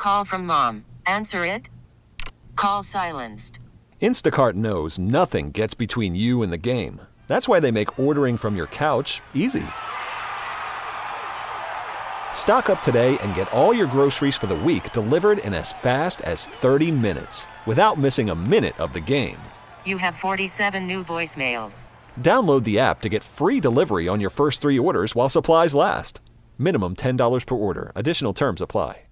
Call from mom. Answer it. Call silenced. Instacart knows nothing gets between you and the game. That's why they make ordering from your couch easy. Stock up today and get all your groceries for the week delivered in as fast as 30 minutes without missing a minute of the game. You have 47 new voicemails. Download the app to get free delivery on your first 3 orders while supplies last. Minimum $10 per order. Additional terms apply.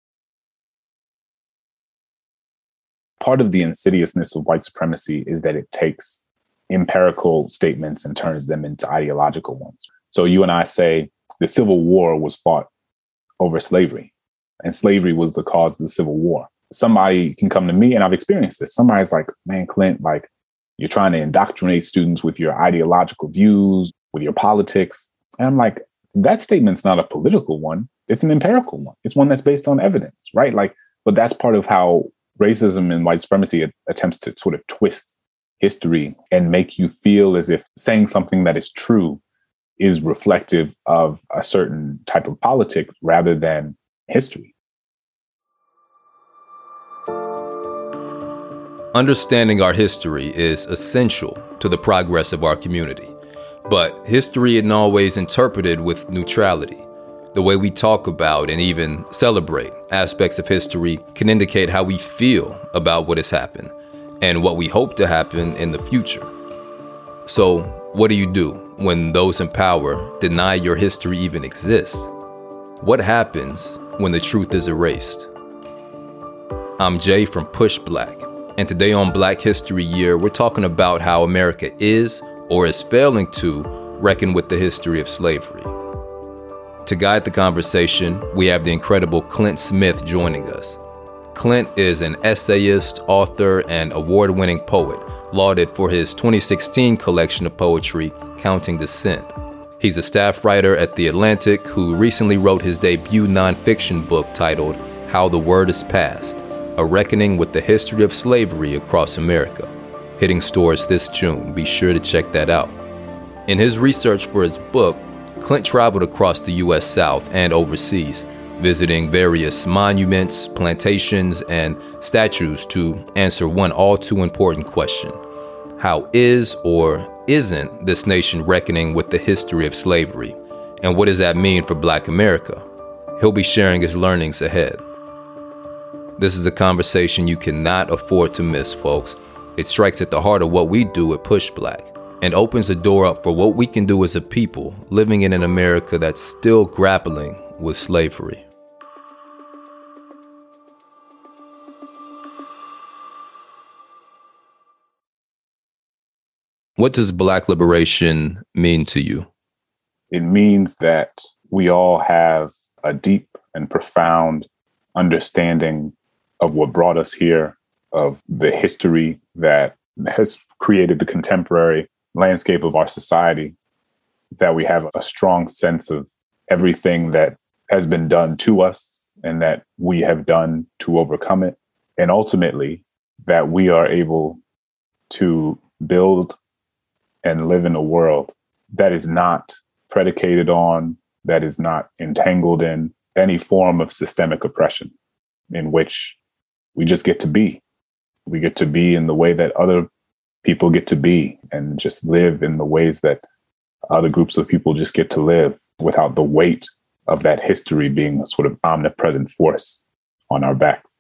Part of the insidiousness of white supremacy is that it takes empirical statements and turns them into ideological ones. So you and I say the Civil War was fought over slavery, and slavery was the cause of the Civil War. Somebody can come to me, and I've experienced this. Somebody's like, man, Clint, like, you're trying to indoctrinate students with your ideological views, with your politics. And I'm like, that statement's not a political one. It's an empirical one. It's one that's based on evidence, right? Like, but that's part of how racism and white supremacy attempts to sort of twist history and make you feel as if saying something that is true is reflective of a certain type of politics rather than history. Understanding our history is essential to the progress of our community. But history isn't always interpreted with neutrality. The way we talk about and even celebrate aspects of history can indicate how we feel about what has happened and what we hope to happen in the future. So, what do you do when those in power deny your history even exists? What happens when the truth is erased? I'm Jay from Push Black, and today on Black History Year, we're talking about how America is or is failing to reckon with the history of slavery. To guide the conversation, we have the incredible Clint Smith joining us. Clint is an essayist, author, and award-winning poet, lauded for his 2016 collection of poetry, Counting Descent. He's a staff writer at The Atlantic who recently wrote his debut nonfiction book titled How the Word Is Passed, A Reckoning with the History of Slavery Across America. Hitting stores this June. Be sure to check that out. In his research for his book, Clint traveled across the U.S. South and overseas, visiting various monuments, plantations, and statues to answer one all too important question. How is or isn't this nation reckoning with the history of slavery? And what does that mean for Black America? He'll be sharing his learnings ahead. This is a conversation you cannot afford to miss, folks. It strikes at the heart of what we do at Push Black and opens the door up for what we can do as a people living in an America that's still grappling with slavery. What does Black liberation mean to you? It means that we all have a deep and profound understanding of what brought us here, of the history that has created the contemporary landscape of our society, that we have a strong sense of everything that has been done to us and that we have done to overcome it. And ultimately, that we are able to build and live in a world that is not predicated on, that is not entangled in any form of systemic oppression, in which we just get to be. We get to be in the way that other people get to be and just live in the ways that other groups of people just get to live without the weight of that history being a sort of omnipresent force on our backs.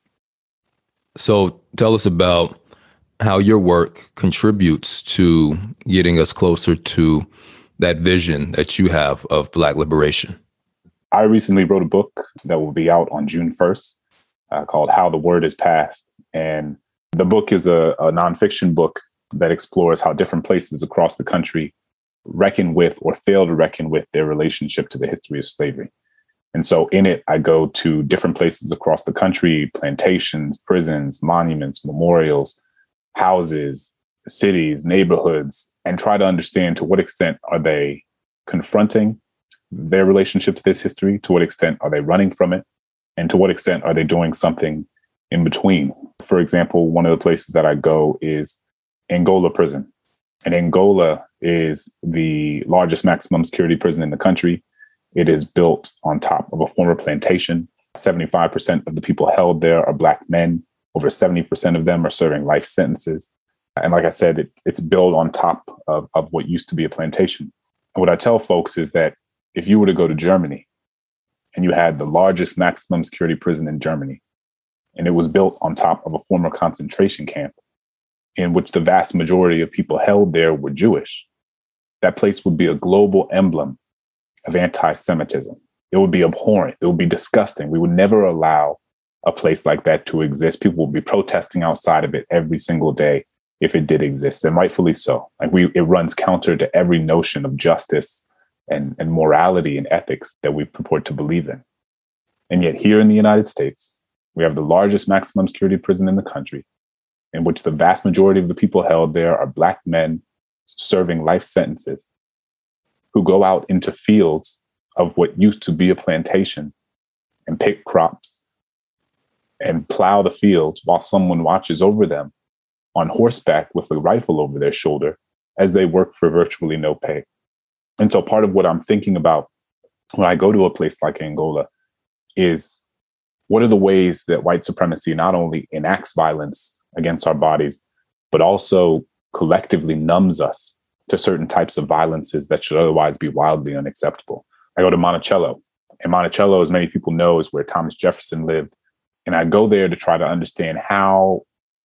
So tell us about how your work contributes to getting us closer to that vision that you have of Black liberation. I recently wrote a book that will be out on June 1st called How the Word Is Passed. And the book is a nonfiction book that explores how different places across the country reckon with or fail to reckon with their relationship to the history of slavery. And so in it, I go to different places across the country, plantations, prisons, monuments, memorials, houses, cities, neighborhoods, and try to understand to what extent are they confronting their relationship to this history, to what extent are they running from it, and to what extent are they doing something in between. For example, one of the places that I go is Angola prison. And Angola is the largest maximum security prison in the country. It is built on top of a former plantation. 75% of the people held there are Black men. Over 70% of them are serving life sentences. And like I said, it's built on top of what used to be a plantation. And what I tell folks is that if you were to go to Germany and you had the largest maximum security prison in Germany, and it was built on top of a former concentration camp in which the vast majority of people held there were Jewish, that place would be a global emblem of anti-Semitism. It would be abhorrent. It would be disgusting. We would never allow a place like that to exist. People would be protesting outside of it every single day if it did exist, and rightfully so. It runs counter to every notion of justice and morality and ethics that we purport to believe in. And yet here in the United States, we have the largest maximum security prison in the country, in which the vast majority of the people held there are Black men serving life sentences who go out into fields of what used to be a plantation and pick crops and plow the fields while someone watches over them on horseback with a rifle over their shoulder as they work for virtually no pay. And so part of what I'm thinking about when I go to a place like Angola is, what are the ways that white supremacy not only enacts violence against our bodies, but also collectively numbs us to certain types of violences that should otherwise be wildly unacceptable? I go to Monticello, and Monticello, as many people know, is where Thomas Jefferson lived. And I go there to try to understand how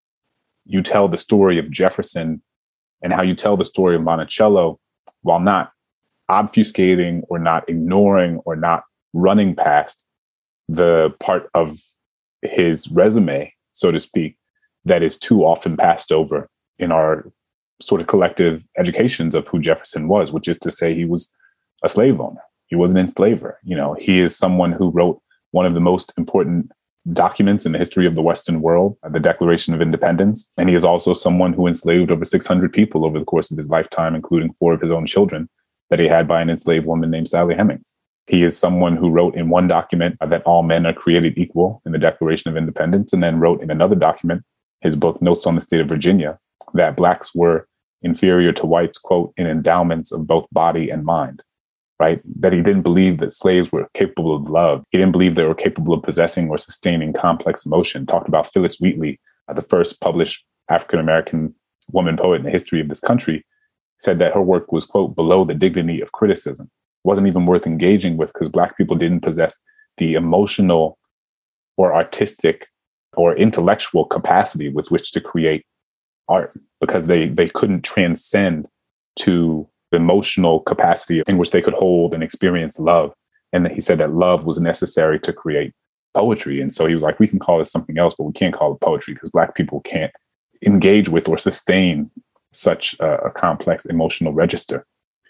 you tell the story of Jefferson and how you tell the story of Monticello while not obfuscating or not ignoring or not running past the part of his resume, so to speak, that is too often passed over in our sort of collective educations of who Jefferson was, which is to say he was a slave owner. He was an enslaver. He is someone who wrote one of the most important documents in the history of the Western world, the Declaration of Independence. And he is also someone who enslaved over 600 people over the course of his lifetime, including 4 of his own children that he had by an enslaved woman named Sally Hemings. He is someone who wrote in one document that all men are created equal in the Declaration of Independence, and then wrote in another document, his book, Notes on the State of Virginia, that Blacks were inferior to whites, quote, in endowments of both body and mind. Right? That he didn't believe that slaves were capable of love. He didn't believe they were capable of possessing or sustaining complex emotion. Talked about Phyllis Wheatley, the first published African-American woman poet in the history of this country, said that her work was, quote, below the dignity of criticism. Wasn't even worth engaging with because Black people didn't possess the emotional or artistic or intellectual capacity with which to create art, because they couldn't transcend to emotional capacity in which they could hold and experience love. And he said that love was necessary to create poetry. And so he was like, we can call this something else, but we can't call it poetry because Black people can't engage with or sustain such a complex emotional register.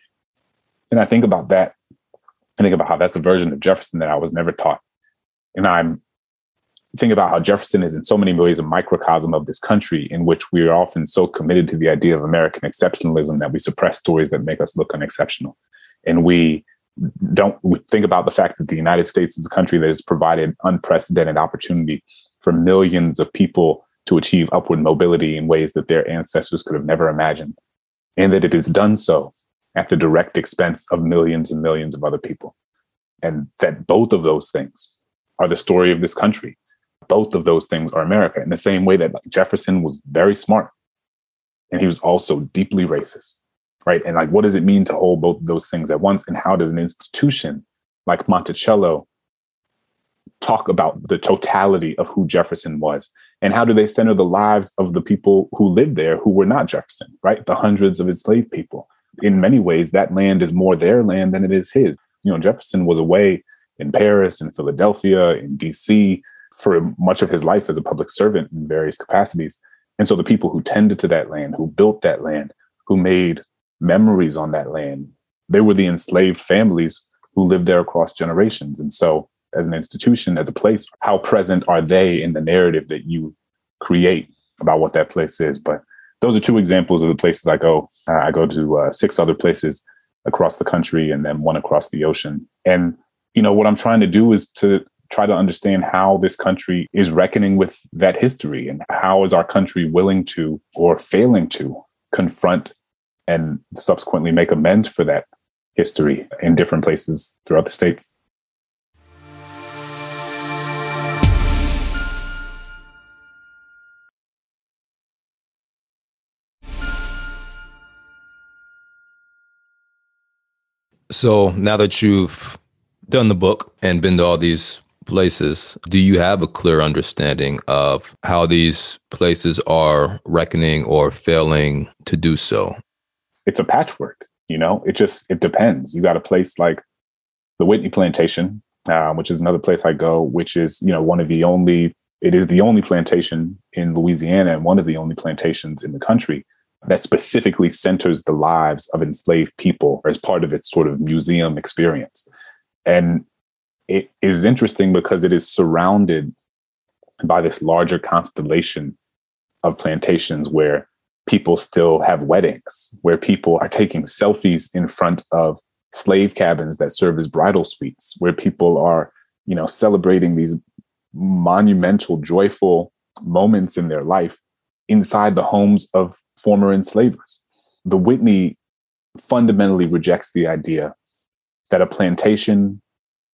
And I think about that. I think about how that's a version of Jefferson that I was never taught. And I'm thinking about how Jefferson is in so many ways a microcosm of this country, in which we are often so committed to the idea of American exceptionalism that we suppress stories that make us look unexceptional. And we think about the fact that the United States is a country that has provided unprecedented opportunity for millions of people to achieve upward mobility in ways that their ancestors could have never imagined, and that it has done so at the direct expense of millions and millions of other people. And that both of those things are the story of this country. Both of those things are America, in the same way that Jefferson was very smart and he was also deeply racist, right? And what does it mean to hold both of those things at once? And how does an institution like Monticello talk about the totality of who Jefferson was? And how do they center the lives of the people who lived there who were not Jefferson, right? The hundreds of enslaved people. In many ways, that land is more their land than it is his. Jefferson was away in Paris, in Philadelphia, in DC, for much of his life as a public servant in various capacities. And so the people who tended to that land, who built that land, who made memories on that land, they were the enslaved families who lived there across generations. And so as an institution, as a place, how present are they in the narrative that you create about what that place is? But those are two examples of the places I go. I go to 6 other places across the country and then 1 across the ocean. And, what I'm trying to do is to try to understand how this country is reckoning with that history, and how is our country willing to or failing to confront and subsequently make amends for that history in different places throughout the states. So now that you've done the book and been to all these places, do you have a clear understanding of how these places are reckoning or failing to do so? It's a patchwork, it depends. You got a place like the Whitney Plantation, which is another place I go, which is, it is the only plantation in Louisiana and one of the only plantations in the country that specifically centers the lives of enslaved people as part of its sort of museum experience. And it is interesting because it is surrounded by this larger constellation of plantations where people still have weddings, where people are taking selfies in front of slave cabins that serve as bridal suites, where people are, celebrating these monumental, joyful moments in their life inside the homes of former enslavers. The Whitney fundamentally rejects the idea that a plantation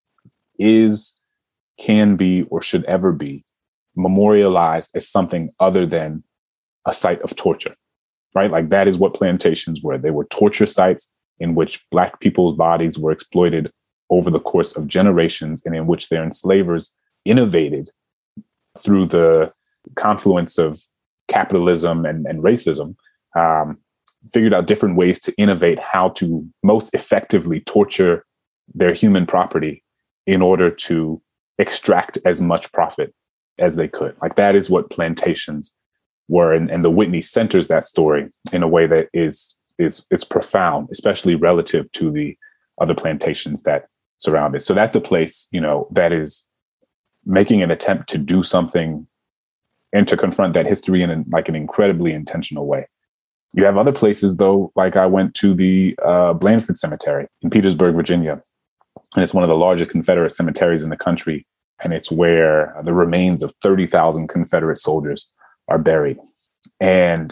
is, can be, or should ever be memorialized as something other than a site of torture, right? Like that is what plantations were. They were torture sites in which Black people's bodies were exploited over the course of generations and in which their enslavers innovated through the confluence of capitalism and racism, figured out different ways to innovate how to most effectively torture their human property in order to extract as much profit as they could. Like that is what plantations were. And the Whitney centers that story in a way that is profound, especially relative to the other plantations that surround it. So that's a place, that is making an attempt to do something and to confront that history in an incredibly intentional way. You have other places, though, like I went to the Blandford Cemetery in Petersburg, Virginia, and it's one of the largest Confederate cemeteries in the country. And it's where the remains of 30,000 Confederate soldiers are buried. And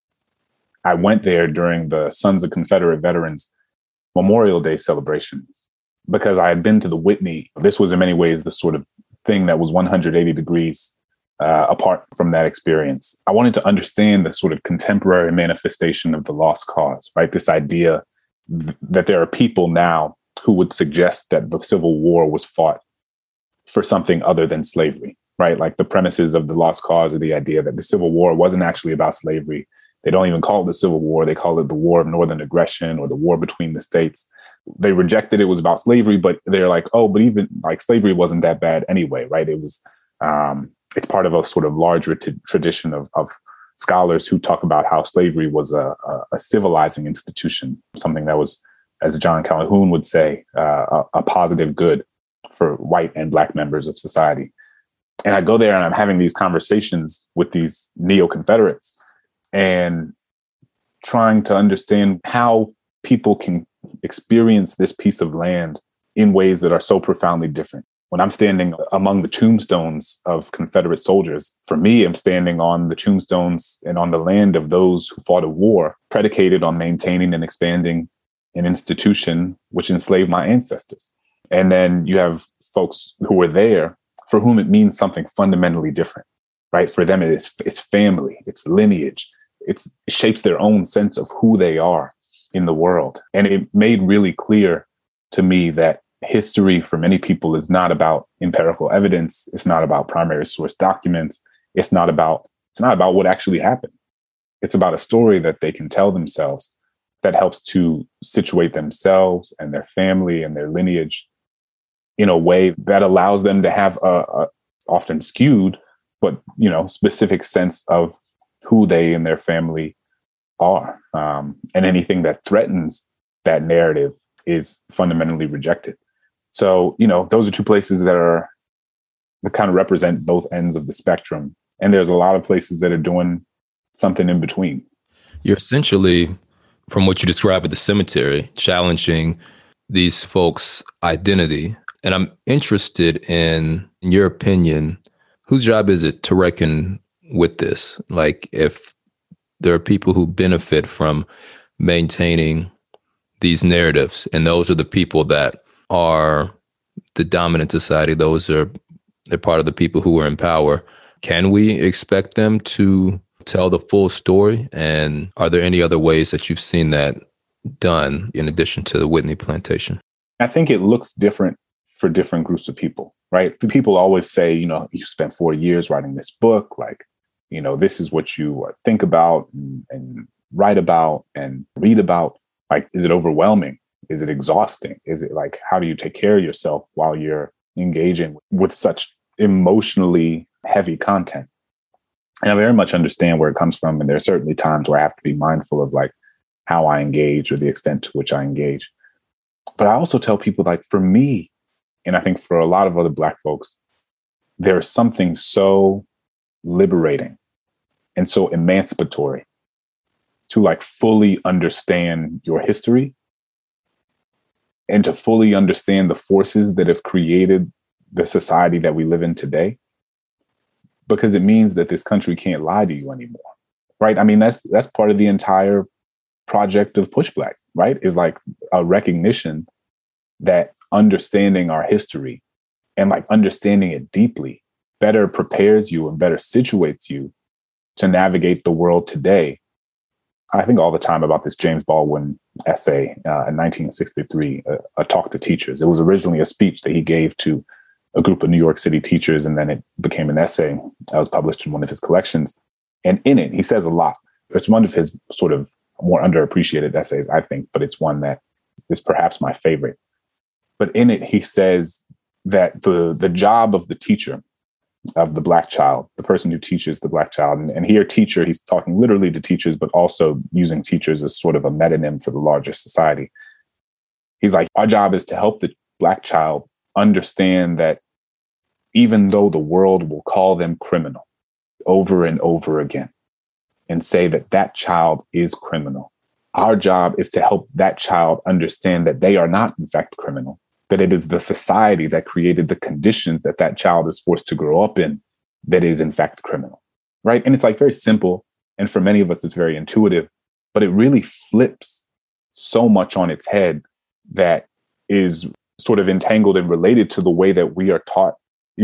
I went there during the Sons of Confederate Veterans Memorial Day celebration because I had been to the Whitney. This was in many ways the sort of thing that was 180 degrees apart from that experience. I wanted to understand the sort of contemporary manifestation of the lost cause, right? This idea that there are people now who would suggest that the Civil War was fought for something other than slavery, right? Like the premises of the lost cause are the idea that the Civil War wasn't actually about slavery. They don't even call it the Civil War. They call it the War of Northern Aggression or the War between the states. They rejected it was about slavery, but they're like, oh, but even like slavery wasn't that bad anyway, right? It was, it's part of a sort of larger tradition of scholars who talk about how slavery was a civilizing institution, something that was, as John Calhoun would say, a positive good for white and Black members of society. And I go there and I'm having these conversations with these neo-Confederates and trying to understand how people can experience this piece of land in ways that are so profoundly different. When I'm standing among the tombstones of Confederate soldiers, for me, I'm standing on the tombstones and on the land of those who fought a war predicated on maintaining and expanding an institution which enslaved my ancestors. And then you have folks who were there for whom it means something fundamentally different, right? For them, it's family, it's lineage, it shapes their own sense of who they are in the world. And it made really clear to me that history for many people is not about empirical evidence. It's not about primary source documents. It's not about what actually happened. It's about a story that they can tell themselves that helps to situate themselves and their family and their lineage in a way that allows them to have a often skewed, but specific sense of who they and their family are. And anything that threatens that narrative is fundamentally rejected. So, those are two places that kind of represent both ends of the spectrum. And there's a lot of places that are doing something in between. You're essentially, from what you describe at the cemetery, challenging these folks' identity. And I'm interested in your opinion, whose job is it to reckon with this? Like, if there are people who benefit from maintaining these narratives, and those are the people that are the dominant society, they're part of the people who are in power, can we expect them to tell the full story? And are there any other ways that you've seen that done in addition to the Whitney plantation? I think it looks different for different groups of people, right? People always say, you spent 4 years writing this book, like, this is what you think about and write about and read about. Like, is it overwhelming? Is it exhausting? Is it like, how do you take care of yourself while you're engaging with such emotionally heavy content? And I very much understand where it comes from. And there are certainly times where I have to be mindful of like how I engage or the extent to which I engage. But I also tell people, like, for me, and I think for a lot of other Black folks, there is something so liberating and so emancipatory to like fully understand your history and to fully understand the forces that have created the society that we live in today, because it means that this country can't lie to you anymore, right? I mean, that's part of the entire project of Push Black, right? Is like a recognition that understanding our history and like understanding it deeply better prepares you and better situates you to navigate the world today. I think all the time about this James Baldwin essay in 1963, a talk to teachers. It was originally a speech that he gave to a group of New York City teachers, and then it became an essay that was published in one of his collections. And in it, he says a lot. It's one of his sort of more underappreciated essays, I think, but it's one that is perhaps my favorite. But in it, he says that the job of the teacher, of the Black child, the person who teaches the Black child, and here teacher, he's talking literally to teachers, but also using teachers as sort of a metonym for the larger society. He's like, our job is to help the Black child understand that even though the world will call them criminal over and over again and say that that child is criminal, our job is to help that child understand that they are not, in fact, criminal, that it is the society that created the conditions that that child is forced to grow up in that is, in fact, criminal, right? And it's like very simple. And for many of us, it's very intuitive, but it really flips so much on its head that is sort of entangled and related to the way that we are taught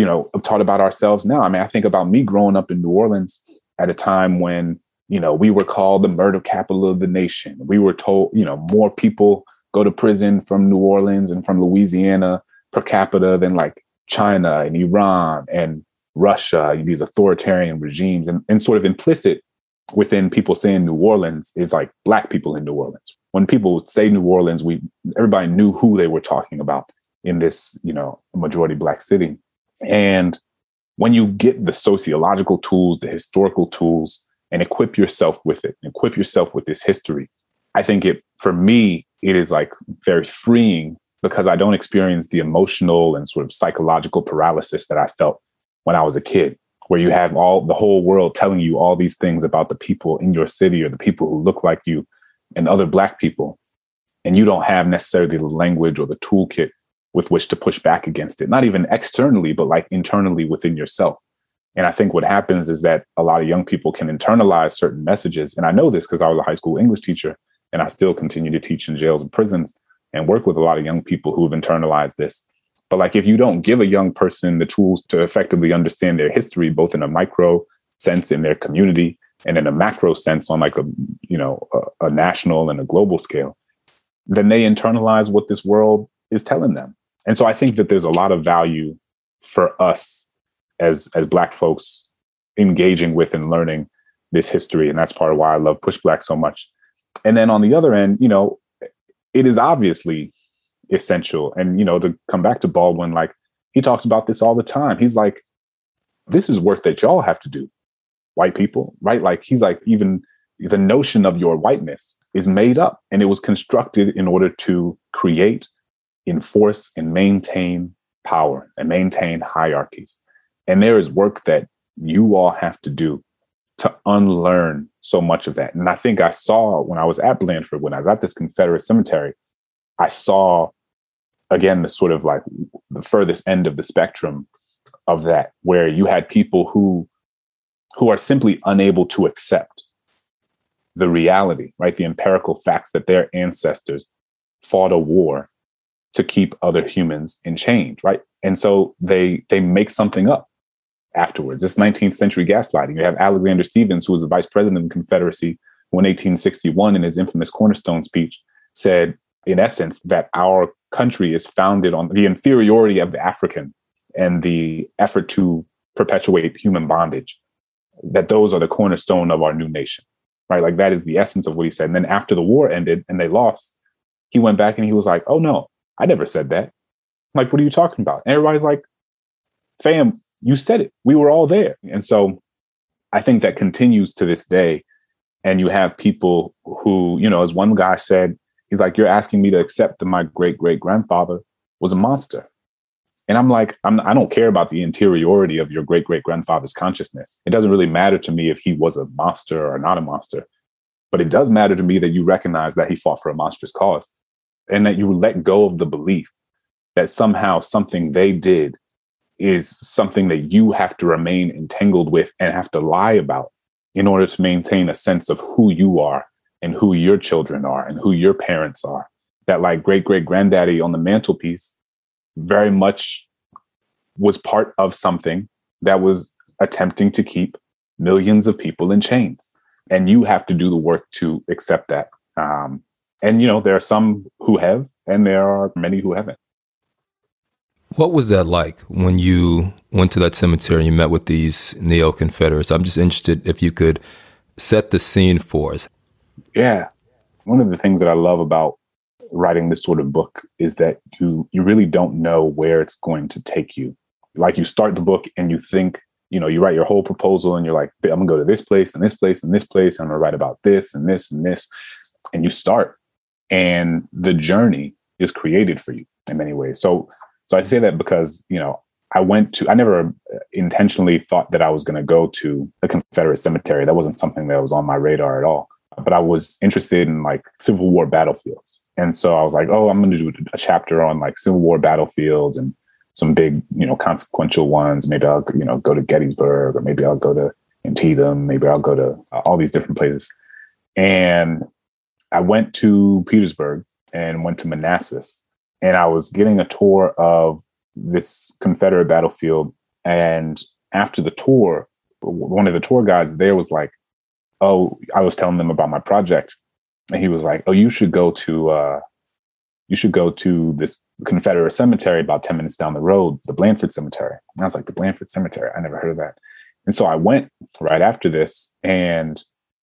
about ourselves now. I mean, I think about me growing up in New Orleans at a time when, we were called the murder capital of the nation. We were told, more people go to prison from New Orleans and from Louisiana per capita than like China and Iran and Russia, these authoritarian regimes. And sort of implicit within people saying New Orleans is like Black people in New Orleans. When people would say New Orleans, everybody knew who they were talking about in this, majority Black city. And when you get the sociological tools, the historical tools, and equip yourself with it, equip yourself with this history, I think for me, it is like very freeing because I don't experience the emotional and sort of psychological paralysis that I felt when I was a kid, where you have the whole world telling you all these things about the people in your city or the people who look like you and other Black people. And you don't have necessarily the language or the toolkit with which to push back against it, not even externally, but like internally within yourself. And I think what happens is that a lot of young people can internalize certain messages. And I know this because I was a high school English teacher and I still continue to teach in jails and prisons and work with a lot of young people who have internalized this. But like, if you don't give a young person the tools to effectively understand their history, both in a micro sense in their community and in a macro sense on like a national and a global scale, then they internalize what this world is telling them. And so I think that there's a lot of value for us as Black folks engaging with and learning this history. And that's part of why I love Push Black so much. And then on the other end, it is obviously essential. And, to come back to Baldwin, like he talks about this all the time. He's like, this is work that y'all have to do, white people, right? Like he's like, even the notion of your whiteness is made up and it was constructed in order to create, enforce, and maintain power and maintain hierarchies. And there is work that you all have to do to unlearn so much of that. And I think I saw when I was at Blandford, when I was at this Confederate cemetery, I saw, again, the sort of like the furthest end of the spectrum of that, where you had people who are simply unable to accept the reality, right? The empirical facts that their ancestors fought a war to keep other humans in chains, right? And so they make something up afterwards. This 19th century gaslighting. You have Alexander Stephens, who was the vice president of the Confederacy, who in 1861 in his infamous Cornerstone speech said, in essence, that our country is founded on the inferiority of the African and the effort to perpetuate human bondage, that those are the cornerstone of our new nation, right? Like that is the essence of what he said. And then after the war ended and they lost, he went back and he was like, oh no, I never said that. I'm like, what are you talking about? And everybody's like, fam, you said it. We were all there. And so I think that continues to this day. And you have people who, you know, as one guy said, he's like, you're asking me to accept that my great-great-grandfather was a monster. And I'm like, I don't care about the interiority of your great-great-grandfather's consciousness. It doesn't really matter to me if he was a monster or not a monster. But it does matter to me that you recognize that he fought for a monstrous cause and that you let go of the belief that somehow something they did is something that you have to remain entangled with and have to lie about in order to maintain a sense of who you are and who your children are and who your parents are. That like great-great-granddaddy on the mantelpiece very much was part of something that was attempting to keep millions of people in chains. And you have to do the work to accept that. And, you know, there are some who have, and there are many who haven't. What was that like when you went to that cemetery and you met with these neo-Confederates? I'm just interested if you could set the scene for us. Yeah. One of the things that I love about writing this sort of book is that you really don't know where it's going to take you. Like you start the book and you think, you know, you write your whole proposal and you're like, I'm gonna go to this place and this place and this place. And I'm gonna write about this and this and this. And you start and the journey is created for you in many ways. So I say that because, you know, I never intentionally thought that I was going to go to a Confederate cemetery. That wasn't something that was on my radar at all. But I was interested in like Civil War battlefields. And so I was like, oh, I'm going to do a chapter on like Civil War battlefields and some big, you know, consequential ones. Maybe I'll, you know, go to Gettysburg, or maybe I'll go to Antietam. Maybe I'll go to all these different places. And I went to Petersburg and went to Manassas. And I was getting a tour of this Confederate battlefield. And after the tour, one of the tour guides there was like, oh, I was telling them about my project. And he was like, oh, you should go to this Confederate cemetery about 10 minutes down the road, the Blandford Cemetery. And I was like, the Blandford Cemetery? I never heard of that. And so I went right after this. And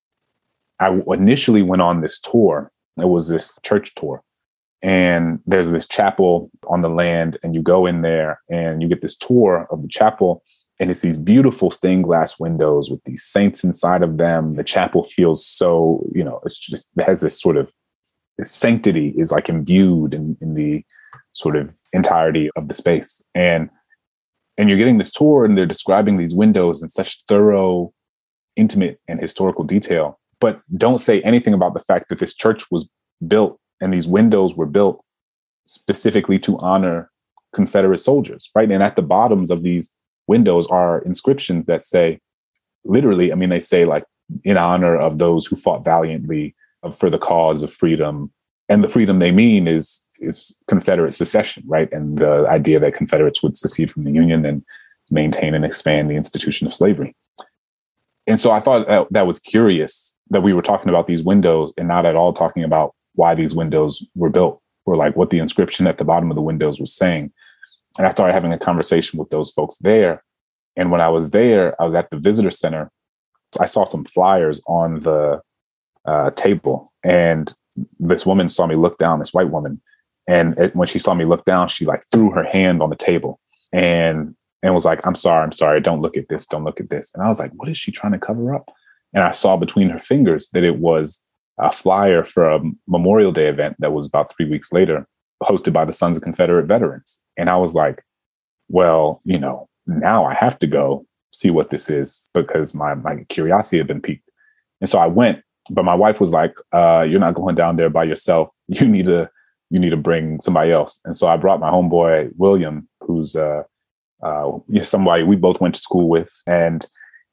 I initially went on this tour. It was this church tour. And there's this chapel on the land, and you go in there and you get this tour of the chapel. And it's these beautiful stained glass windows with these saints inside of them. The chapel feels so, you know, it has this sort of sanctity is like imbued in the sort of entirety of the space. And you're getting this tour and they're describing these windows in such thorough, intimate and historical detail, but don't say anything about the fact that this church was built and these windows were built specifically to honor Confederate soldiers, right? And at the bottoms of these windows are inscriptions that say, literally, I mean, they say like, in honor of those who fought valiantly for the cause of freedom. And the freedom they mean is Confederate secession, right? And the idea that Confederates would secede from the Union and maintain and expand the institution of slavery. And so I thought that was curious that we were talking about these windows and not at all talking about why these windows were built, or like what the inscription at the bottom of the windows was saying. And I started having a conversation with those folks there. And when I was there, I was at the visitor center. I saw some flyers on the table, and this woman saw me look down, this white woman. And when she saw me look down, she like threw her hand on the table and was like, I'm sorry. Don't look at this. Don't look at this. And I was like, what is she trying to cover up? And I saw between her fingers that it was a flyer for a Memorial Day event that was about 3 weeks later, hosted by the Sons of Confederate Veterans. And I was like, well, you know, now I have to go see what this is because my curiosity had been piqued. And so I went, but my wife was like, you're not going down there by yourself. You need to bring somebody else. And so I brought my homeboy, William, who's somebody we both went to school with. And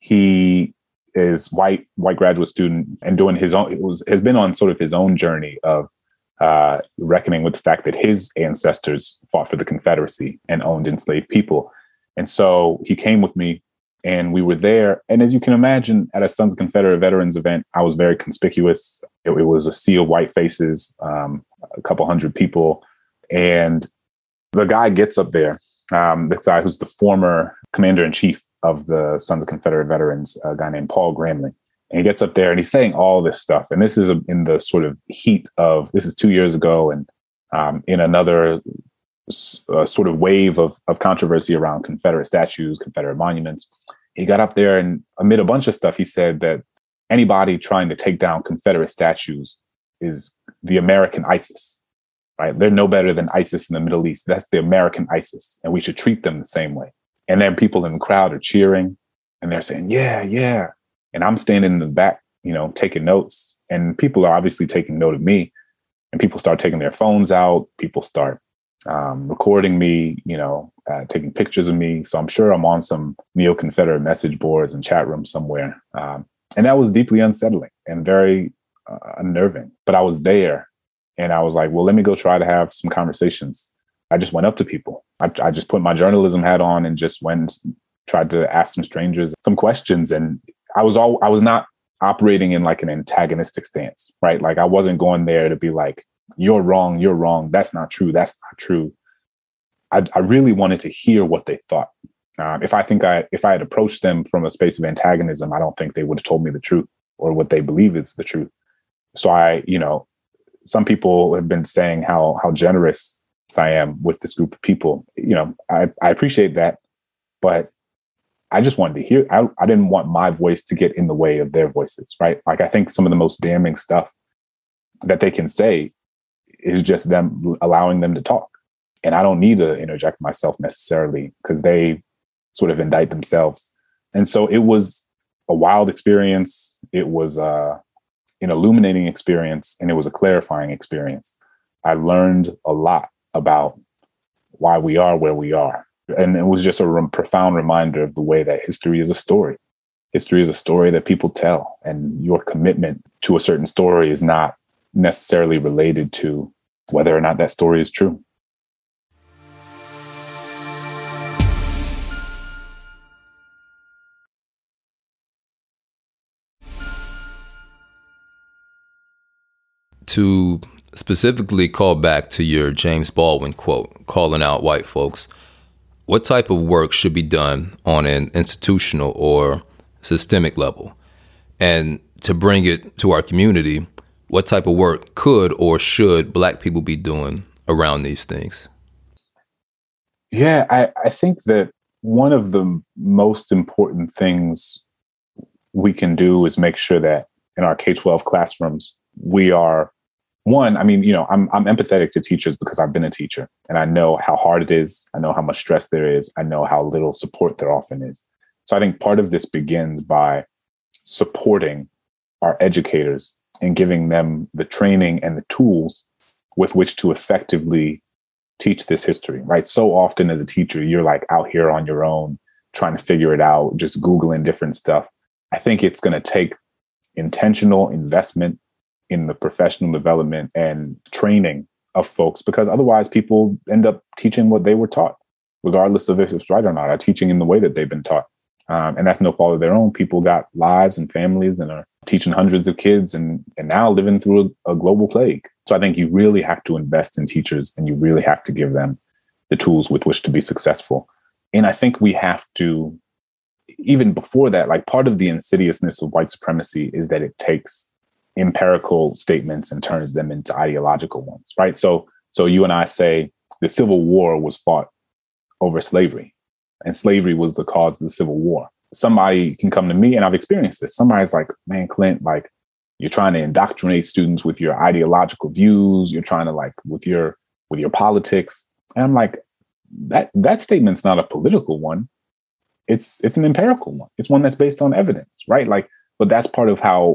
he is white graduate student and doing his own, has been on sort of his own journey of reckoning with the fact that his ancestors fought for the Confederacy and owned enslaved people. And so he came with me and we were there. And as you can imagine, at a Sons of Confederate Veterans event, I was very conspicuous. It was a sea of white faces. a couple hundred people. And the guy gets up there, this guy who's the former commander-in-chief of the Sons of Confederate Veterans, a guy named Paul Gramling. And he gets up there and he's saying all this stuff. And this is in the sort of heat of, this is 2 years ago, and in another sort of wave of controversy around Confederate statues, Confederate monuments. He got up there and amid a bunch of stuff, he said that anybody trying to take down Confederate statues is the American ISIS, right? They're no better than ISIS in the Middle East. That's the American ISIS, and we should treat them the same way. And then people in the crowd are cheering and they're saying, yeah, yeah. And I'm standing in the back, taking notes, and people are obviously taking note of me, and people start taking their phones out. People start recording me, taking pictures of me. So I'm sure I'm on some neo-Confederate message boards and chat rooms somewhere. And that was deeply unsettling and very unnerving. But I was there and I was like, well, let me go try to have some conversations. I just went up to people. I just put my journalism hat on and just went and tried to ask some strangers some questions. And I was not operating in like an antagonistic stance, right? Like I wasn't going there to be like, you're wrong. That's not true. I really wanted to hear what they thought. If I had approached them from a space of antagonism, I don't think they would have told me the truth or what they believe is the truth. So some people have been saying how generous I am with this group of people. I appreciate that, but I just wanted to hear. I didn't want my voice to get in the way of their voices, right? Like I think some of the most damning stuff that they can say is just them allowing them to talk. And I don't need to interject myself necessarily because they sort of indict themselves. And so it was a wild experience. It was an illuminating experience, and it was a clarifying experience. I learned a lot about why we are where we are. And it was just a profound reminder of the way that history is a story. History is a story that people tell, and your commitment to a certain story is not necessarily related to whether or not that story is true. To specifically call back to your James Baldwin quote, calling out white folks, what type of work should be done on an institutional or systemic level? And to bring it to our community, what type of work could or should Black people be doing around these things? Yeah, I think that one of the most important things we can do is make sure that in our K-12 classrooms, we are I'm empathetic to teachers because I've been a teacher and I know how hard it is. I know how much stress there is. I know how little support there often is. So I think part of this begins by supporting our educators and giving them the training and the tools with which to effectively teach this history, right? So often as a teacher, you're like out here on your own, trying to figure it out, just Googling different stuff. I think it's going to take intentional investment in the professional development and training of folks, because otherwise people end up teaching what they were taught, regardless of if it's right or not, are teaching in the way that they've been taught. And that's no fault of their own. People got lives and families and are teaching hundreds of kids and now living through a global plague. So I think you really have to invest in teachers and you really have to give them the tools with which to be successful. And I think we have to, even before that, like part of the insidiousness of white supremacy is that it takes empirical statements and turns them into ideological ones, right? So you and I say the Civil War was fought over slavery, and slavery was the cause of the Civil War. Somebody can come to me, and I've experienced this. Somebody's like, man, Clint, like you're trying to indoctrinate students with your ideological views. You're trying to like with your politics. And I'm like, that statement's not a political one. It's an empirical one. It's one that's based on evidence, right? Like, but that's part of how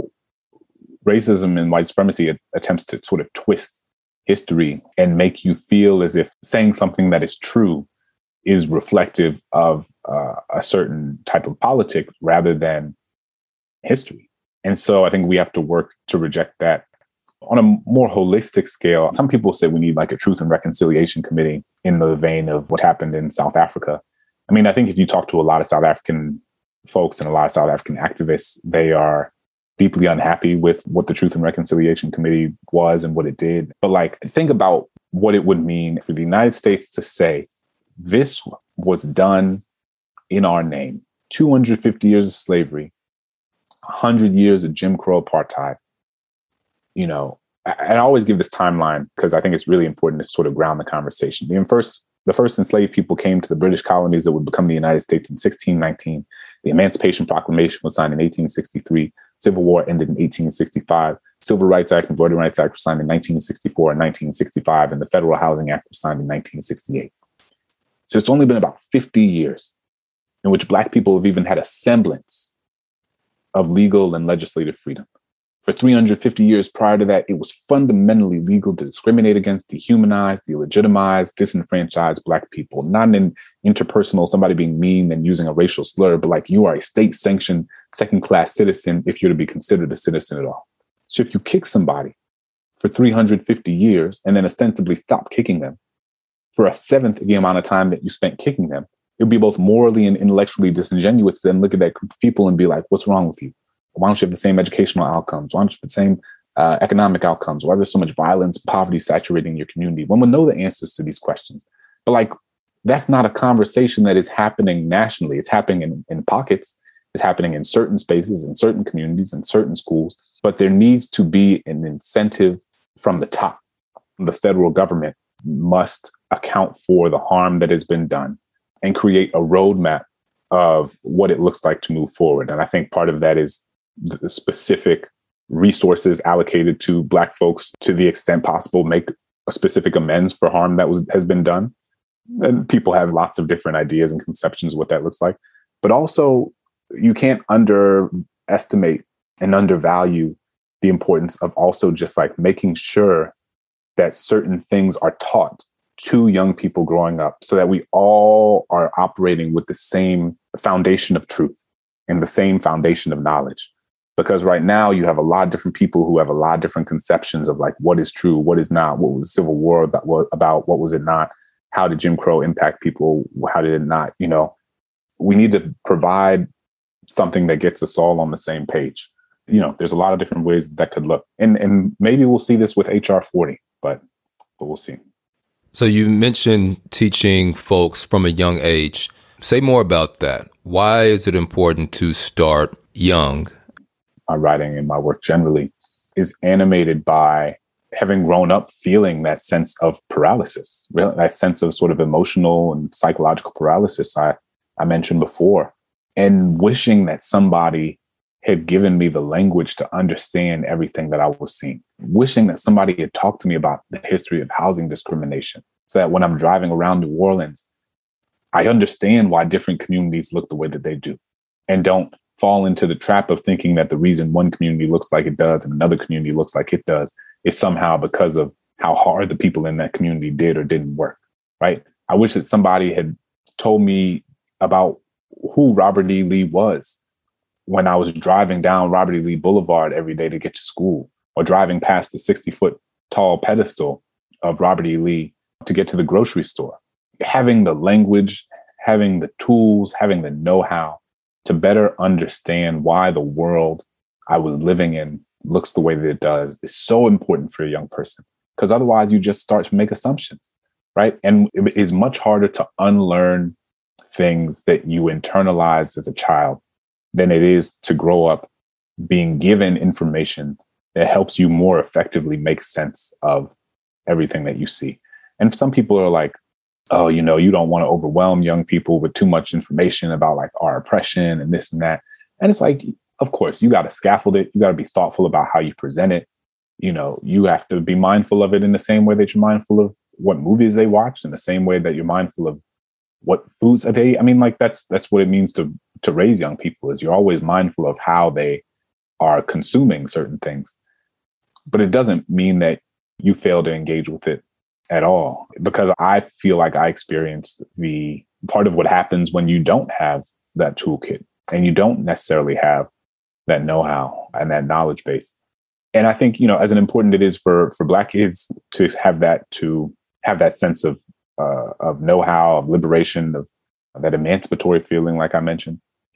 racism and white supremacy attempts to sort of twist history and make you feel as if saying something that is true is reflective of a certain type of politics rather than history. And so I think we have to work to reject that on a more holistic scale. Some people say we need like a Truth and Reconciliation Committee in the vein of what happened in South Africa. I mean, I think if you talk to a lot of South African folks and a lot of South African activists, they are deeply unhappy with what the Truth and Reconciliation Committee was and what it did. But like, think about what it would mean for the United States to say, this was done in our name. 250 years of slavery, 100 years of Jim Crow apartheid. You know, and I always give this timeline because I think it's really important to sort of ground the conversation. The first enslaved people came to the British colonies that would become the United States in 1619. The Emancipation Proclamation was signed in 1863. Civil War ended in 1865. Civil Rights Act and Voting Rights Act were signed in 1964 and 1965, and the Federal Housing Act was signed in 1968. So it's only been about 50 years in which Black people have even had a semblance of legal and legislative freedom. For 350 years prior to that, it was fundamentally legal to discriminate against, dehumanize, delegitimize, disenfranchise Black people. Not in interpersonal, somebody being mean and using a racial slur, but like, you are a state-sanctioned second-class citizen if you're to be considered a citizen at all. So if you kick somebody for 350 years and then ostensibly stop kicking them for a seventh of the amount of time that you spent kicking them, it would be both morally and intellectually disingenuous to then look at that group of people and be like, what's wrong with you? Why don't you have the same educational outcomes? Why don't you have the same economic outcomes? Why is there so much violence, poverty saturating your community? One would know the answers to these questions. But like, that's not a conversation that is happening nationally. It's happening in pockets. It's happening in certain spaces, in certain communities, in certain schools. But there needs to be an incentive from the top. The federal government must account for the harm that has been done and create a roadmap of what it looks like to move forward. And I think part of that is the specific resources allocated to Black folks, to the extent possible, make a specific amends for harm that has been done. And people have lots of different ideas and conceptions of what that looks like. But also, you can't underestimate and undervalue the importance of also just like making sure that certain things are taught to young people growing up so that we all are operating with the same foundation of truth and the same foundation of knowledge. Because right now you have a lot of different people who have a lot of different conceptions of like what is true, what is not, what was the Civil War about, what was it not, how did Jim Crow impact people, how did it not, you know. We need to provide something that gets us all on the same page. You know, there's a lot of different ways that could look. And maybe we'll see this with HR 40, but we'll see. So you mentioned teaching folks from a young age. Say more about that. Why is it important to start young? My writing and my work generally is animated by having grown up feeling that sense of paralysis, really, that sense of sort of emotional and psychological paralysis I mentioned before, and wishing that somebody had given me the language to understand everything that I was seeing, wishing that somebody had talked to me about the history of housing discrimination so that when I'm driving around New Orleans, I understand why different communities look the way that they do and don't fall into the trap of thinking that the reason one community looks like it does and another community looks like it does is somehow because of how hard the people in that community did or didn't work, right? I wish that somebody had told me about who Robert E. Lee was when I was driving down Robert E. Lee Boulevard every day to get to school, or driving past the 60-foot tall pedestal of Robert E. Lee to get to the grocery store. Having the language, having the tools, having the know-how to better understand why the world I was living in looks the way that it does is so important for a young person, because otherwise you just start to make assumptions, right? And it is much harder to unlearn things that you internalized as a child than it is to grow up being given information that helps you more effectively make sense of everything that you see. And some people are like, oh, you know, you don't want to overwhelm young people with too much information about like our oppression and this and that. And it's like, of course, you got to scaffold it. You got to be thoughtful about how you present it. You know, you have to be mindful of it in the same way that you're mindful of what movies they watch, in the same way that you're mindful of what foods they eat. I mean, like that's what it means to raise young people, is you're always mindful of how they are consuming certain things. But it doesn't mean that you fail to engage with it at all, because I feel like I experienced the part of what happens when you don't have that toolkit and you don't necessarily have that know-how and that knowledge base. And I think, you know, as important it is for Black kids to have that sense of know-how, of liberation, of that emancipatory feeling, like I mentioned,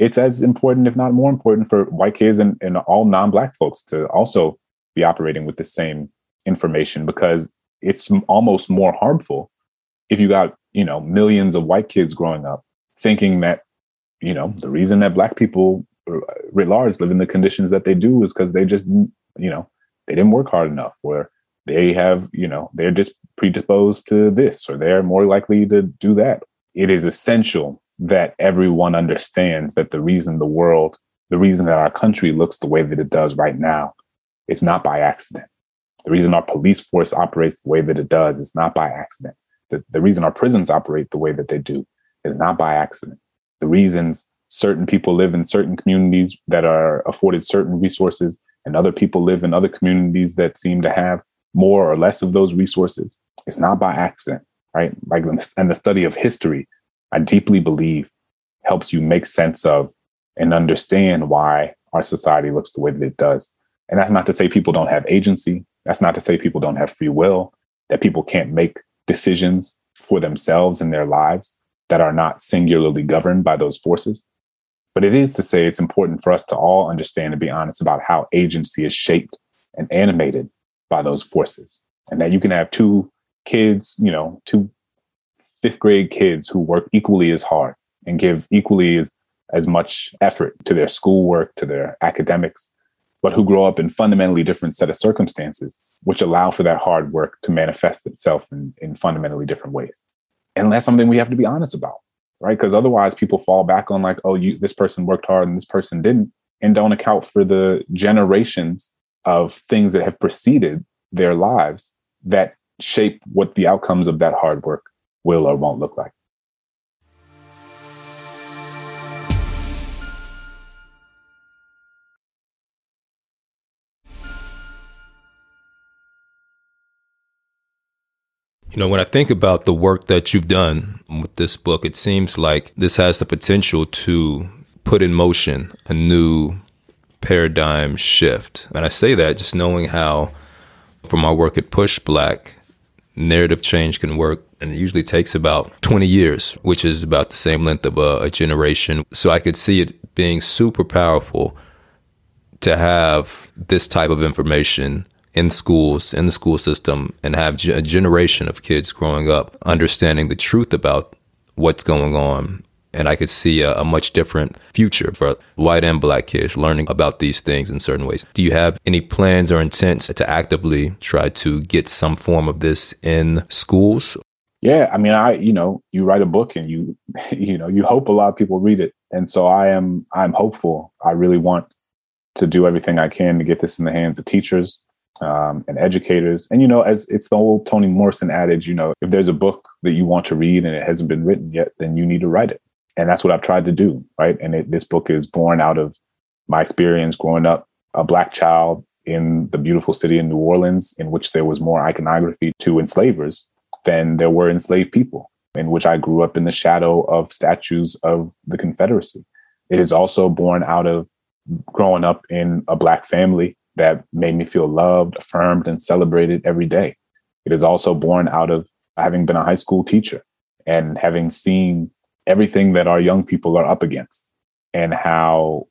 it's as important, if not more important, for white kids and all non-Black folks to also be operating with the same information, because it's almost more harmful if you got, millions of white kids growing up thinking that, the reason that Black people writ large live in the conditions that they do is because they just, they didn't work hard enough, or they have, they're just predisposed to this, or they're more likely to do that. It is essential that everyone understands that the reason that our country looks the way that it does right now is not by accident. The reason our police force operates the way that it does is not by accident. The reason our prisons operate the way that they do is not by accident. The reasons certain people live in certain communities that are afforded certain resources and other people live in other communities that seem to have more or less of those resources, it's not by accident, right? Like, and the study of history, I deeply believe, helps you make sense of and understand why our society looks the way that it does. And that's not to say people don't have agency. That's not to say people don't have free will, that people can't make decisions for themselves in their lives that are not singularly governed by those forces. But it is to say it's important for us to all understand and be honest about how agency is shaped and animated by those forces. And that you can have two kids, two fifth grade kids who work equally as hard and give equally as much effort to their schoolwork, to their academics, but who grow up in fundamentally different set of circumstances, which allow for that hard work to manifest itself in fundamentally different ways. And that's something we have to be honest about, right? Because otherwise people fall back on like, oh, this person worked hard and this person didn't, and don't account for the generations of things that have preceded their lives that shape what the outcomes of that hard work will or won't look like. When I think about the work that you've done with this book, it seems like this has the potential to put in motion a new paradigm shift. And I say that just knowing how, from my work at Push Black, narrative change can work. And it usually takes about 20 years, which is about the same length of a generation. So I could see it being super powerful to have this type of information in schools, in the school system, and have a generation of kids growing up understanding the truth about what's going on. And I could see a much different future for white and Black kids learning about these things in certain ways. Do you have any plans or intents to actively try to get some form of this in schools? Yeah, I mean, you write a book and you hope a lot of people read it. And so I'm hopeful. I really want to do everything I can to get this in the hands of teachers, and educators. And, as it's the old Toni Morrison adage, if there's a book that you want to read and it hasn't been written yet, then you need to write it. And that's what I've tried to do, right? And this book is born out of my experience growing up a Black child in the beautiful city of New Orleans, in which there was more iconography to enslavers than there were enslaved people, in which I grew up in the shadow of statues of the Confederacy. It is also born out of growing up in a Black family that made me feel loved, affirmed, and celebrated every day. It is also born out of having been a high school teacher and having seen everything that our young people are up against, and how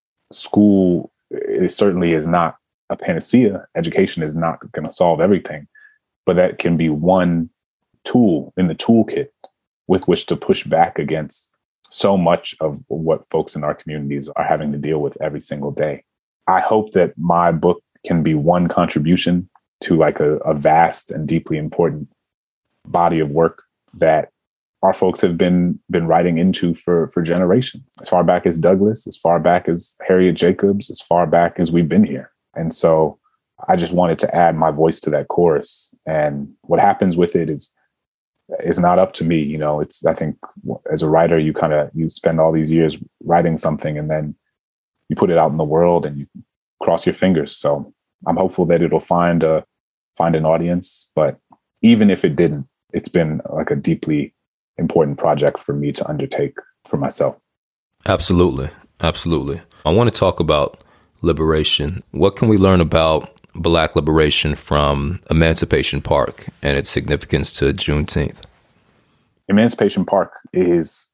school certainly is not a panacea. Education is not going to solve everything, but that can be one tool in the toolkit with which to push back against so much of what folks in our communities are having to deal with every single day. I hope that my book can be one contribution to like a vast and deeply important body of work that our folks have been writing into for generations, as far back as Douglass, as far back as Harriet Jacobs, as far back as we've been here. And so I just wanted to add my voice to that chorus. And what happens with it is not up to me. I think as a writer, you spend all these years writing something and then you put it out in the world and you cross your fingers. So I'm hopeful that it'll find an audience. But even if it didn't, it's been like a deeply important project for me to undertake for myself. Absolutely. Absolutely. I want to talk about liberation. What can we learn about Black liberation from Emancipation Park and its significance to Juneteenth? Emancipation Park is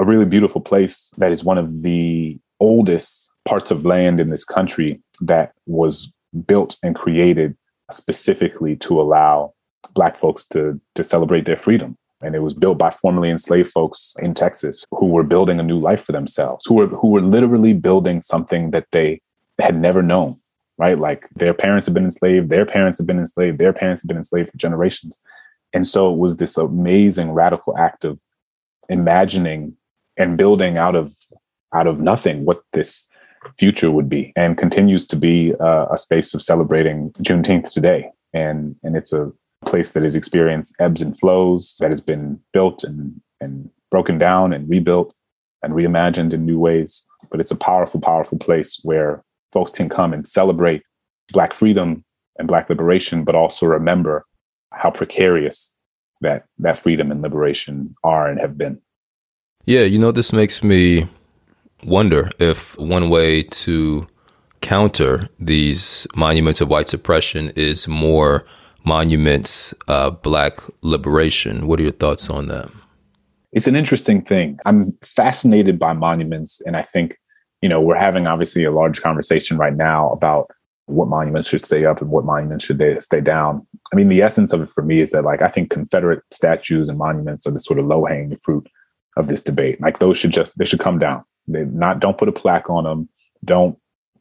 a really beautiful place that is one of the oldest parts of land in this country that was built and created specifically to allow Black folks to celebrate their freedom. And it was built by formerly enslaved folks in Texas who were building a new life for themselves, who were literally building something that they had never known, right? Like their parents have been enslaved, their parents have been enslaved, their parents have been enslaved for generations. And so it was this amazing radical act of imagining and building out of nothing what this future would be, and continues to be a space of celebrating Juneteenth today. And it's a place that has experienced ebbs and flows, that has been built and broken down and rebuilt and reimagined in new ways. But it's a powerful, powerful place where folks can come and celebrate Black freedom and Black liberation, but also remember how precarious that freedom and liberation are and have been. Yeah, this makes me wonder if one way to counter these monuments of white suppression is more monuments of Black liberation. What are your thoughts on that? It's an interesting thing. I'm fascinated by monuments. And I think, we're having obviously a large conversation right now about what monuments should stay up and what monuments should stay down. I mean, the essence of it for me is that, like, I think Confederate statues and monuments are the sort of low-hanging fruit of this debate. Like, they should come down. Don't put a plaque on them. Don't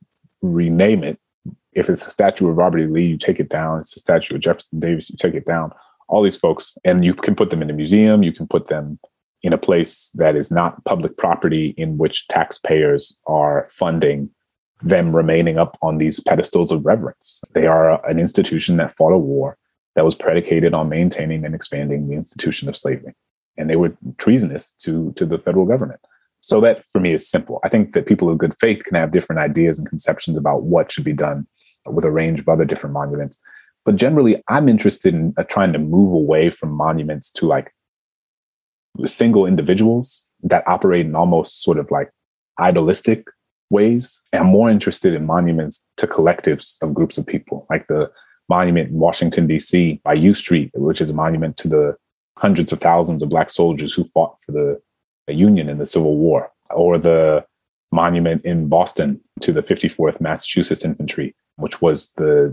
rename it. If it's a statue of Robert E. Lee, you take it down. It's a statue of Jefferson Davis, you take it down. All these folks, and you can put them in a museum. You can put them in a place that is not public property in which taxpayers are funding them remaining up on these pedestals of reverence. They are an institution that fought a war that was predicated on maintaining and expanding the institution of slavery. And they were treasonous to the federal government. So that, for me, is simple. I think that people of good faith can have different ideas and conceptions about what should be done with a range of other different monuments. But generally, I'm interested in trying to move away from monuments to like single individuals that operate in almost sort of like idolistic ways. And I'm more interested in monuments to collectives of groups of people, like the monument in Washington, D.C. by U Street, which is a monument to the hundreds of thousands of Black soldiers who fought for the Union in the Civil War, or the monument in Boston to the 54th Massachusetts Infantry, which were the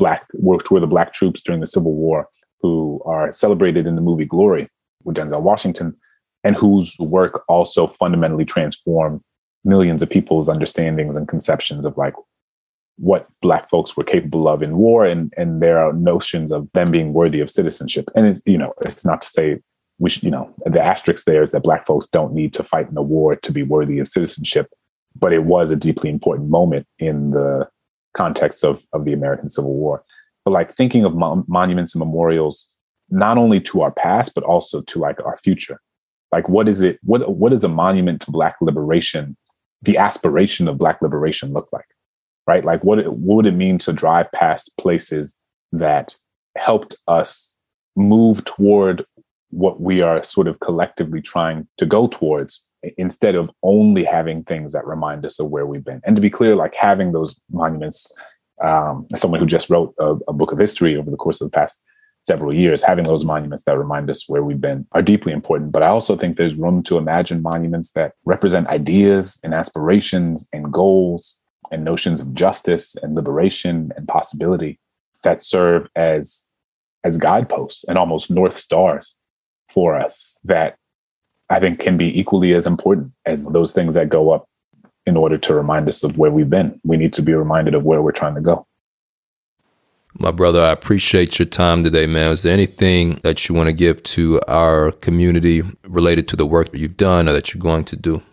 Black troops during the Civil War who are celebrated in the movie Glory with Denzel Washington, and whose work also fundamentally transformed millions of people's understandings and conceptions of like what Black folks were capable of in war, and their notions of them being worthy of citizenship. And it's not to say we should, the asterisk there is that Black folks don't need to fight in a war to be worthy of citizenship, but it was a deeply important moment in the context of the American Civil War. But like thinking of monuments and memorials, not only to our past, but also to like our future. Like, what is it? What is a monument to Black liberation, the aspiration of Black liberation, look like? Right? Like, what would it mean to drive past places that helped us move toward what we are sort of collectively trying to go towards, instead of only having things that remind us of where we've been? And to be clear, like having those monuments, as someone who just wrote a book of history over the course of the past several years, having those monuments that remind us where we've been are deeply important. But I also think there's room to imagine monuments that represent ideas and aspirations and goals and notions of justice and liberation and possibility that serve as guideposts and almost North Stars for us, that I think can be equally as important as those things that go up in order to remind us of where we've been. We need to be reminded of where we're trying to go. My brother, I appreciate your time today, man. Is there anything that you want to give to our community related to the work that you've done or that you're going to do?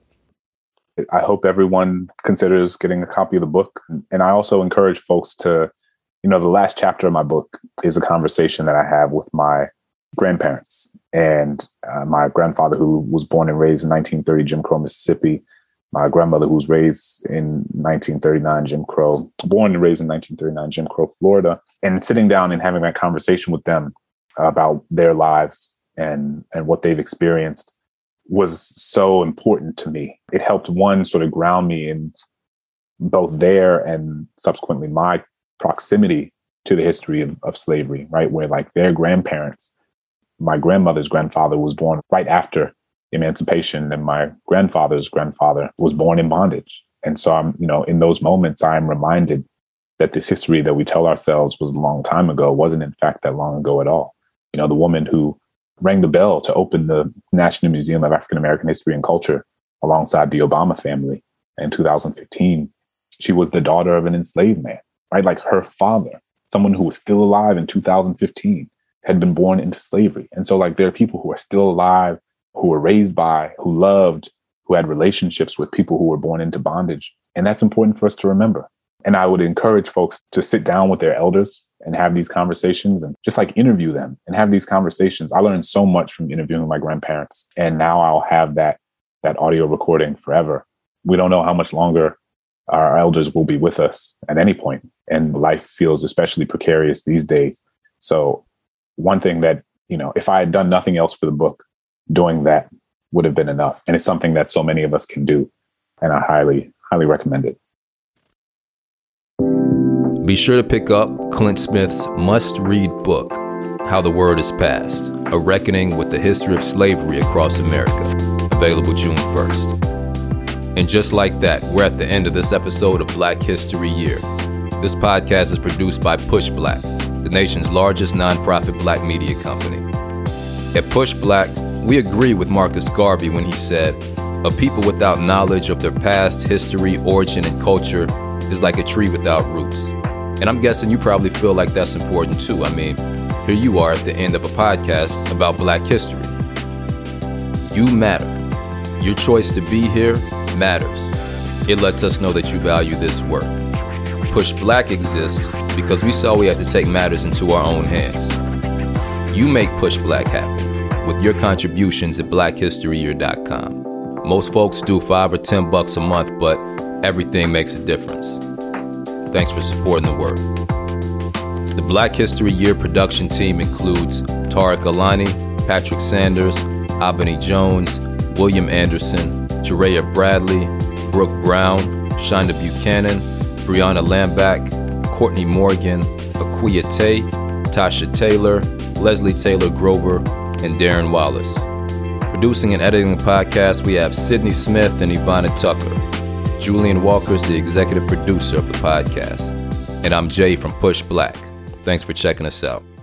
I hope everyone considers getting a copy of the book. And I also encourage folks to, the last chapter of my book is a conversation that I have with my grandparents and my grandfather, who was born and raised in 1930 Jim Crow, Mississippi. My grandmother, who was raised in 1939 Jim Crow, born and raised in 1939 Jim Crow, Florida. And sitting down and having that conversation with them about their lives and what they've experienced was so important to me. It helped, one, sort of ground me in both their and subsequently my proximity to the history of slavery, right? Where like their grandparents, my grandmother's grandfather was born right after emancipation, and my grandfather's grandfather was born in bondage. And so I'm, in those moments, I'm reminded that this history that we tell ourselves was a long time ago wasn't in fact that long ago at all. The woman who rang the bell to open the National Museum of African American History and Culture alongside the Obama family in 2015, she was the daughter of an enslaved man, right? Like her father, someone who was still alive in 2015, had been born into slavery. And so there are people who are still alive, who were raised by, who loved, who had relationships with people who were born into bondage. And that's important for us to remember. And I would encourage folks to sit down with their elders and have these conversations and just interview them and have these conversations. I learned so much from interviewing my grandparents, and now I'll have that audio recording forever. We don't know how much longer our elders will be with us at any point, and life feels especially precarious these days. So one thing that, if I had done nothing else for the book, doing that would have been enough. And it's something that so many of us can do. And I highly, highly recommend it. Be sure to pick up Clint Smith's must-read book, How the Word is Passed, A Reckoning with the History of Slavery Across America, available June 1st. And just like that, we're at the end of this episode of Black History Year. This podcast is produced by Push Black, the nation's largest nonprofit Black media company. At Push Black, we agree with Marcus Garvey when he said, "A people without knowledge of their past, history, origin, and culture is like a tree without roots." And I'm guessing you probably feel like that's important too. I mean, here you are at the end of a podcast about Black history. You matter. Your choice to be here matters. It lets us know that you value this work. Push Black exists because we saw we had to take matters into our own hands. You make Push Black happen with your contributions at blackhistoryyear.com. Most folks do $5 or $10 a month, but everything makes a difference. Thanks for supporting the work. The Black History Year production team includes Tariq Alani, Patrick Sanders, Abani Jones, William Anderson, Jereya Bradley, Brooke Brown, Shonda Buchanan, Brianna Lambach, Courtney Morgan, Akuya Tay, Tasha Taylor, Leslie Taylor Grover, and Darren Wallace. Producing and editing the podcast, we have Sydney Smith and Ivana Tucker. Julian Walker is the executive producer of the podcast. And I'm Jay from Push Black. Thanks for checking us out.